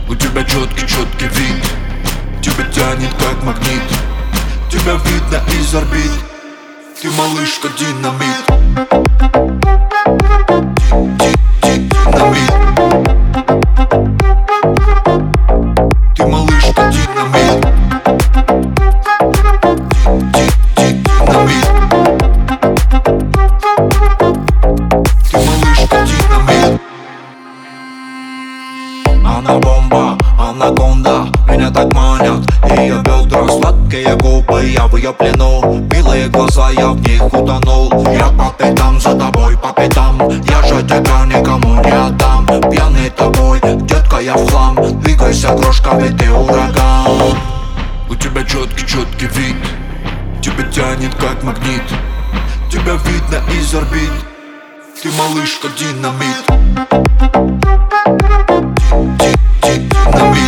У тебя четкий вид, тебя тянет как магнит. Тебя видно из орбит, ты малышка динамит. Динамит. Ты малышка динамит. Динамит. Ты малышка динамит. Она бомба, анаконда, меня так манят ее бедра, сладкие губы, я в ее плену. Белые глаза, я в них утонул. Я по пятам за тобой, по пятам. Я же тебя никому не отдам. Пьяный тобой, детка, я в хлам. Двигайся, крошка, ведь ты ураган. У тебя четкий вид, тебя тянет как магнит. Тебя видно из орбит, ты малышка динамит. Динамит.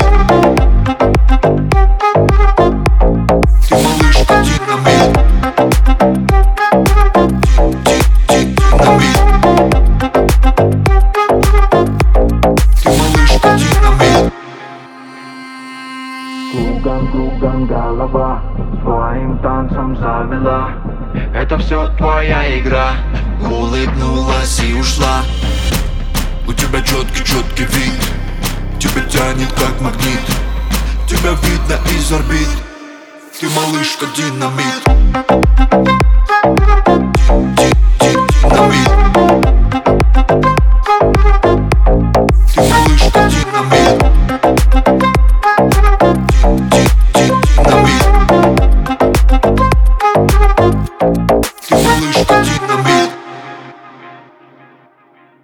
Ты малышка динамит. Динамит. Ты малышка динамит. Кругом голова своим танцем завела. Это все твоя игра. Улыбнулась и ушла. У тебя четкий вид, тебя тянет как магнит. Тебя видно из орбит, ты малышка динамит. Динамит.